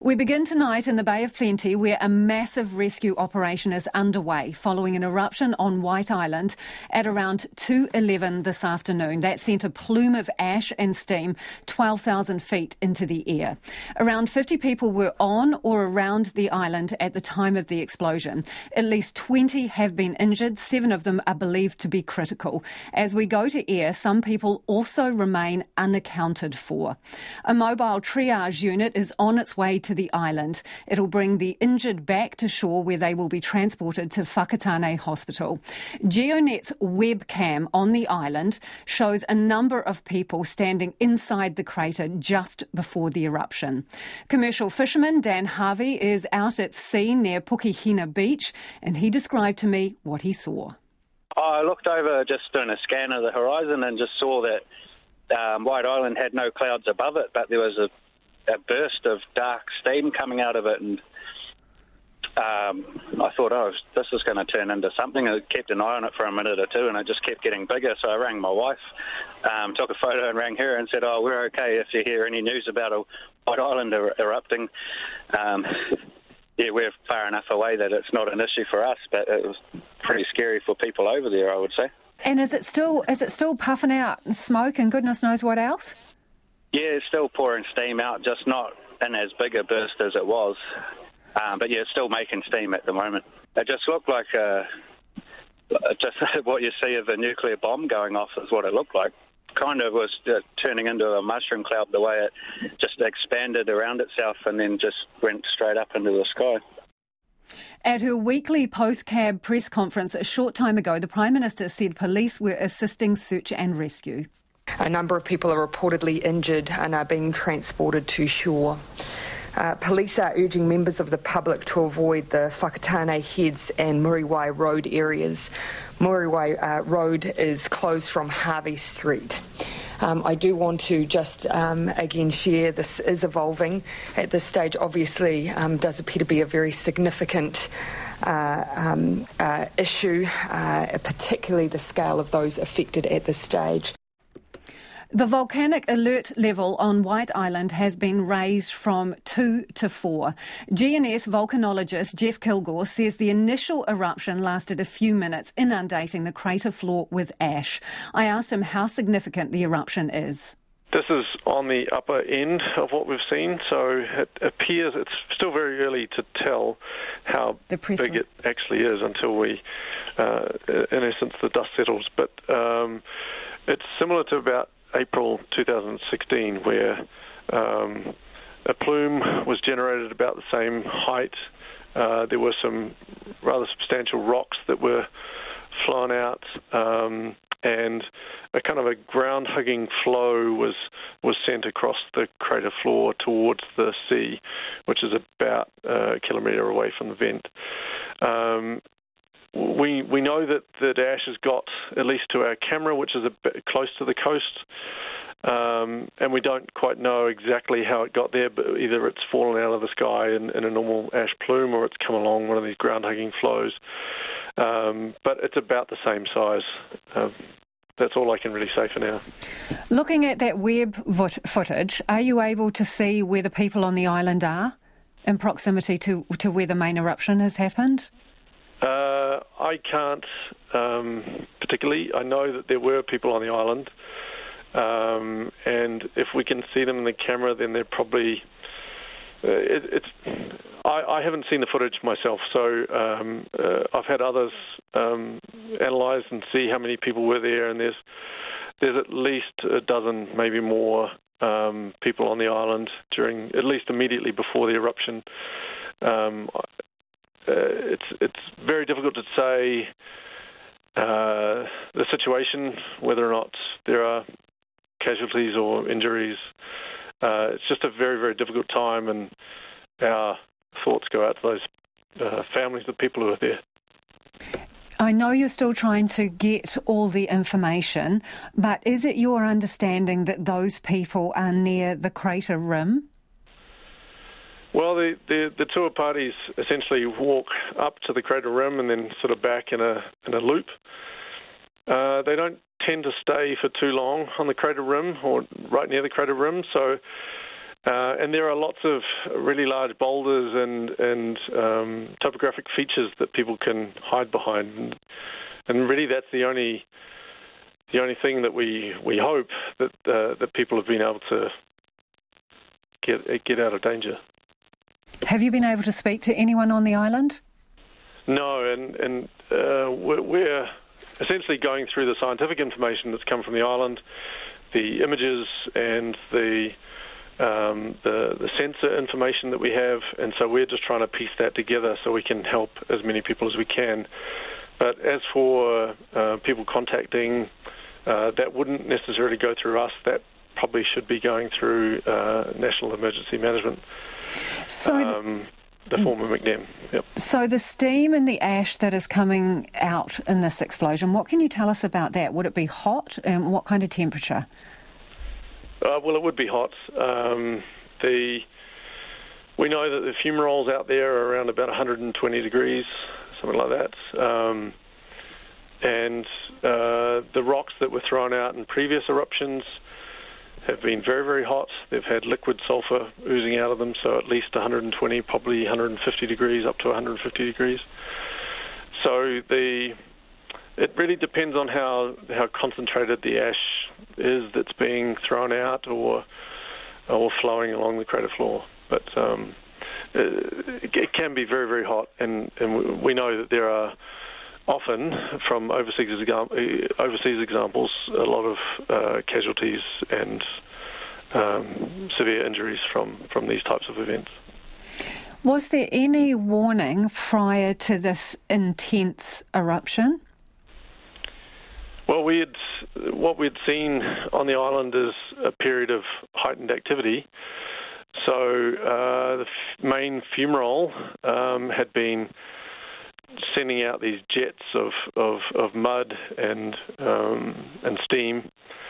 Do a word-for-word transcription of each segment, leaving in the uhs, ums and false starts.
We begin tonight in the Bay of Plenty, where a massive rescue operation is underway following an eruption on White Island at around two eleven this afternoon. That sent a plume of ash and steam twelve thousand feet into the air. Around fifty people were on or around the island at the time of the explosion. At least twenty have been injured. Seven of them are believed to be critical. As we go to air, some people also remain unaccounted for. A mobile triage unit is on its way to the island. It'll bring the injured back to shore, where they will be transported to Whakatane Hospital. GeoNet's webcam on the island shows a number of people standing inside the crater just before the eruption. Commercial fisherman Dan Harvey is out at sea near Pukehina Beach, and he described to me what he saw. I looked over just doing a scan of the horizon and just saw that um, White Island had no clouds above it, but there was a a burst of dark steam coming out of it, and um, I thought, oh, this is going to turn into something. I kept an eye on it for a minute or two, and it just kept getting bigger. So I rang my wife, um, took a photo and rang her and said, oh, we're okay if you hear any news about a White Island er- erupting. Um, yeah, we're far enough away that it's not an issue for us, but it was pretty scary for people over there, I would say. And is it still is it still puffing out smoke and goodness knows what else? Yeah, it's still pouring steam out, just not in as big a burst as it was. Um, but yeah, it's still making steam at the moment. It just looked like uh, just what you see of a nuclear bomb going off is what it looked like. Kind of was uh, turning into a mushroom cloud the way it just expanded around itself and then just went straight up into the sky. At her weekly post-cab press conference a short time ago, the Prime Minister said police were assisting search and rescue. A number of people are reportedly injured and are being transported to shore. Uh, police are urging members of the public to avoid the Whakatane Heads and Muriwai Road areas. Muriwai uh, Road is closed from Harvey Street. Um, I do want to just um, again share this is evolving. At this stage, obviously, um, does appear to be a very significant Uh, um, uh, issue, uh, particularly the scale of those affected at this stage. The volcanic alert level on White Island has been raised from two to four. G N S volcanologist Jeff Kilgore says the initial eruption lasted a few minutes, inundating the crater floor with ash. I asked him how significant the eruption is. This is on the upper end of what we've seen, so it appears it's still very early to tell how big it actually is until we, uh, in essence, the dust settles. But um, it's similar to about April two thousand sixteen, where um, a plume was generated about the same height. Uh, there were some rather substantial rocks that were flown out, um, and a kind of a ground-hugging flow was was sent across the crater floor towards the sea, which is about uh, a kilometre away from the vent. Um, we we know that, that ash has got at least to our camera, which is a bit close to the coast, um, and we don't quite know exactly how it got there, but either it's fallen out of the sky in, in a normal ash plume or it's come along one of these ground-hugging flows. Um, but it's about the same size. Um, that's all I can really say for now. Looking at that web footage, are you able to see where the people on the island are in proximity to, to where the main eruption has happened? Uh, I can't um, particularly. I know that there were people on the island, um, and if we can see them in the camera, then they're probably... Uh, it, it's. I, I haven't seen the footage myself, so um, uh, I've had others um, analyse and see how many people were there, and there's there's at least a dozen, maybe more, um, people on the island during, at least immediately before the eruption. Um, uh, it's it's very difficult to say uh, the situation, whether or not there are casualties or injuries. Uh, it's just a very, very difficult time, and our thoughts go out to those uh, families of people who are there. I know you're still trying to get all the information, but is it your understanding that those people are near the crater rim? Well, the, the, the tour parties essentially walk up to the crater rim and then sort of back in a in a loop. Uh, they don't tend to stay for too long on the crater rim or right near the crater rim, so Uh, and there are lots of really large boulders and, and um, topographic features that people can hide behind. And, and really that's the only the only thing that we, we hope that uh, that people have been able to get get out of danger. Have you been able to speak to anyone on the island? No, and, and uh, we're, we're essentially going through the scientific information that's come from the island, the images and the Um, the, the sensor information that we have, and so we're just trying to piece that together so we can help as many people as we can. But as for uh, people contacting, uh, that wouldn't necessarily go through us. That probably should be going through uh, National Emergency Management, so um, the former M C N E M. Yep. So the steam and the ash that is coming out in this explosion, what can you tell us about that? Would it be hot, and what kind of temperature? Uh, well, it would be hot. Um, the we know that the fumaroles out there are around about one hundred twenty degrees, something like that. Um, and uh, the rocks that were thrown out in previous eruptions have been very, very hot. They've had liquid sulfur oozing out of them, so at least one hundred twenty, probably one hundred fifty degrees, up to one hundred fifty degrees. So the it really depends on how, how concentrated the ash is that's being thrown out or or flowing along the crater floor. But um, it, it can be very, very hot, and, and we know that there are often, from overseas, exam- overseas examples, a lot of uh, casualties and um, severe injuries from, from these types of events. Was there any warning prior to this intense eruption? Well, we had, what we'd seen on the island is a period of heightened activity. So uh, the f- main fumarole um, had been sending out these jets of, of, of mud and um, and steam,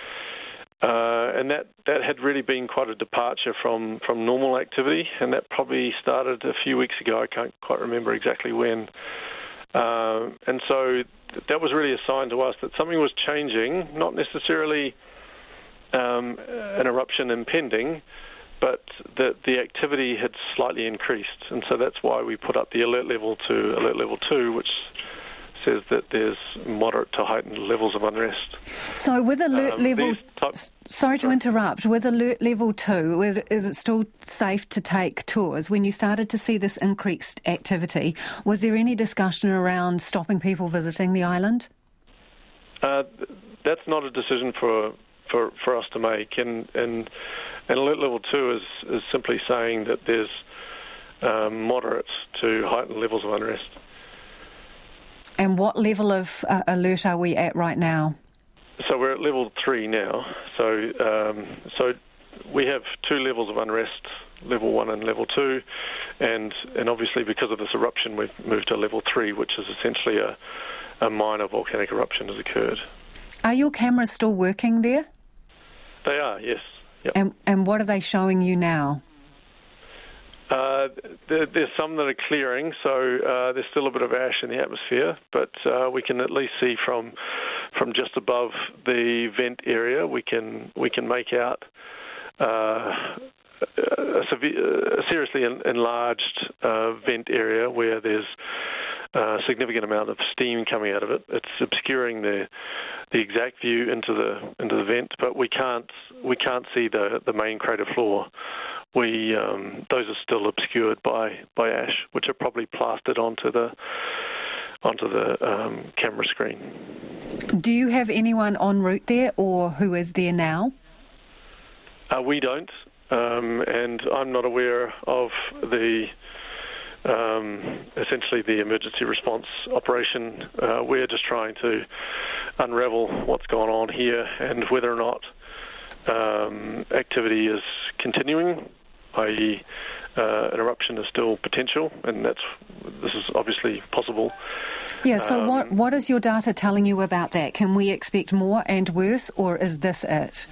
uh, and that, that had really been quite a departure from, from normal activity, and that probably started a few weeks ago. I can't quite remember exactly when. Uh, and so that was really a sign to us that something was changing, not necessarily um, an eruption impending, but that the activity had slightly increased. And so that's why we put up the alert level to alert level two, which says that there's moderate to heightened levels of unrest. So with alert um, level... Types, sorry to sorry. interrupt. With alert level two, is it still safe to take tours? When you started to see this increased activity, was there any discussion around stopping people visiting the island? Uh, that's not a decision for for, for us to make. And, and, and alert level two is, is simply saying that there's um, moderate to heightened levels of unrest. And what level of uh, alert are we at right now? So we're at level three now. So um, so we have two levels of unrest, level one and level two, and and obviously because of this eruption we've moved to level three, which is essentially a, a minor volcanic eruption has occurred. Are your cameras still working there? They are, yes. Yep. And and what are they showing you now? Uh, there, there's some that are clearing, so uh, there's still a bit of ash in the atmosphere, but uh, we can at least see from from just above the vent area, we can we can make out uh, a, severe, a seriously enlarged uh, vent area where there's a significant amount of steam coming out of it. It's obscuring the the exact view into the into the vent, but we can't we can't see the the main crater floor. We um, those are still obscured by, by ash, which are probably plastered onto the onto the um, camera screen. Do you have anyone en route there, or who is there now? Uh, we don't, um, and I'm not aware of the um, essentially the emergency response operation. Uh, we're just trying to unravel what's going on here and whether or not um, activity is continuing, that is, uh, an eruption is still potential, and that's this is obviously possible. Yeah, so um, what what is your data telling you about that? Can we expect more and worse, or is this it?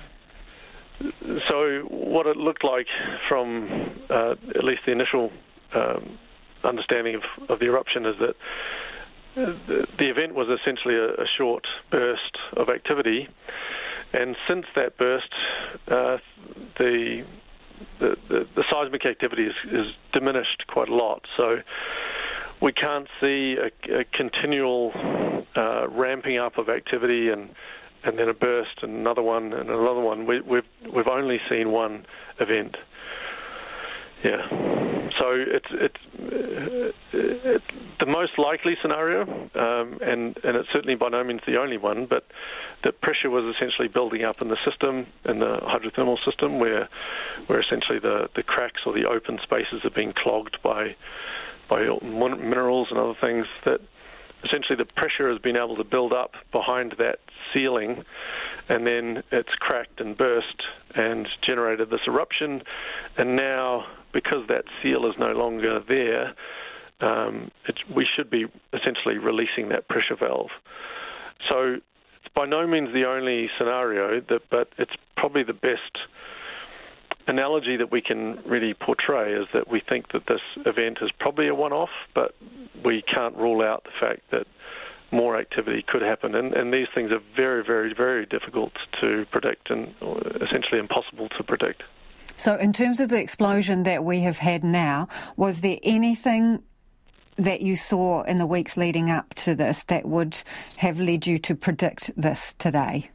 So what it looked like from uh, at least the initial um, understanding of, of the eruption is that the, the event was essentially a, a short burst of activity, and since that burst, uh, the the, the, the seismic activity is, is diminished quite a lot. So we can't see a, a continual uh, ramping up of activity and and then a burst and another one and another one. We, we've we've only seen one event. Yeah. So it's it's, uh, it's the most likely scenario, um, and and it's certainly by no means the only one. But the pressure was essentially building up in the system, in the hydrothermal system, where where essentially the, the cracks or the open spaces are being clogged by by minerals and other things. That essentially the pressure has been able to build up behind that ceiling, and then it's cracked and burst and generated this eruption. And now, because that seal is no longer there, um, it, we should be essentially releasing that pressure valve. So it's by no means the only scenario, that, but it's probably the best analogy that we can really portray, is that we think that this event is probably a one-off, but we can't rule out the fact that more activity could happen. And, and these things are very, very, very difficult to predict and essentially impossible to predict. So in terms of the explosion that we have had now, was there anything that you saw in the weeks leading up to this that would have led you to predict this today?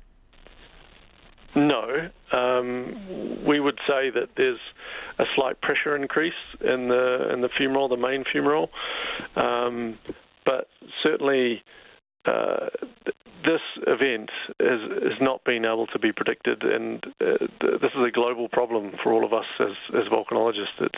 No. Um, we would say that there's a slight pressure increase in the in the fumarole, the main fumarole, um, but certainly uh, th- this event has, has not been able to be predicted, and uh, th- this is a global problem for all of us as, as volcanologists. It's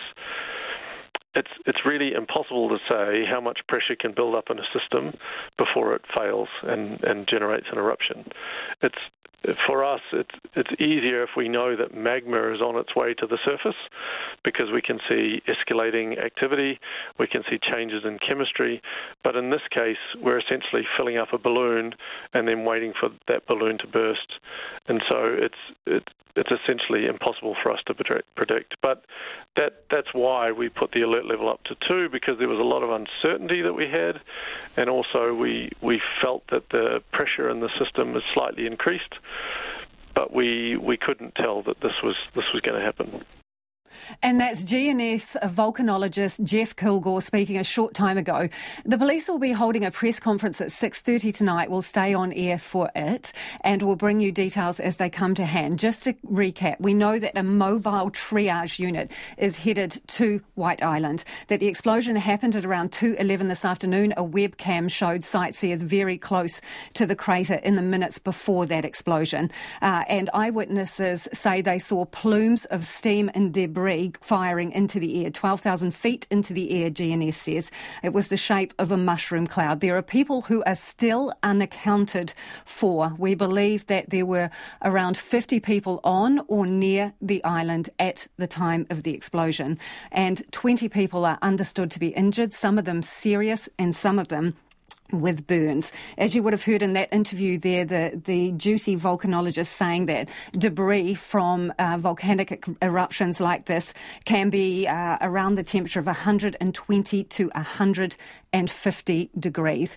It's it's really impossible to say how much pressure can build up in a system before it fails and, and generates an eruption. It's for us, it's it's easier if we know that magma is on its way to the surface, because we can see escalating activity, we can see changes in chemistry. But in this case, we're essentially filling up a balloon and then waiting for that balloon to burst, and so it's it's it's essentially impossible for us to predict. But that that's why we put the alert level up to two, because there was a lot of uncertainty that we had, and also we we felt that the pressure in the system was slightly increased, but we we couldn't tell that this was this was going to happen. And that's G N S volcanologist Jeff Kilgore speaking a short time ago. The police will be holding a press conference at six thirty tonight. We'll stay on air for it, and we'll bring you details as they come to hand. Just to recap, we know that a mobile triage unit is headed to White Island, that the explosion happened at around two eleven this afternoon. A webcam showed sightseers very close to the crater in the minutes before that explosion. Uh, and eyewitnesses say they saw plumes of steam and debris firing into the air, twelve thousand feet into the air, G N S says. It was the shape of a mushroom cloud. There are people who are still unaccounted for. We believe that there were around fifty people on or near the island at the time of the explosion, and twenty people are understood to be injured, some of them serious and some of them with burns. As you would have heard in that interview there, the, the duty volcanologist saying that debris from uh, volcanic eruptions like this can be uh, around the temperature of one hundred twenty to one hundred fifty degrees.